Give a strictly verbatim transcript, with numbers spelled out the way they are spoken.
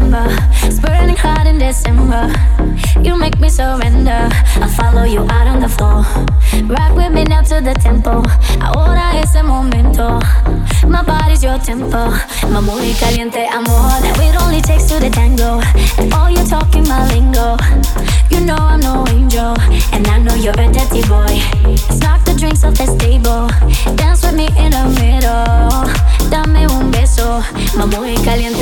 November. It's burning hot in December. You make me surrender. I'll follow you out on the floor. Rock with me now to the tempo. Ahora es el momento. My body's your tempo. My muy caliente amor. Now it only takes two to tango. And all you talking my lingo. You know I'm no angel. And I know you're a dirty boy. Let's knock the drinks off the table. Dance with me in the middle. Dame un beso. My muy caliente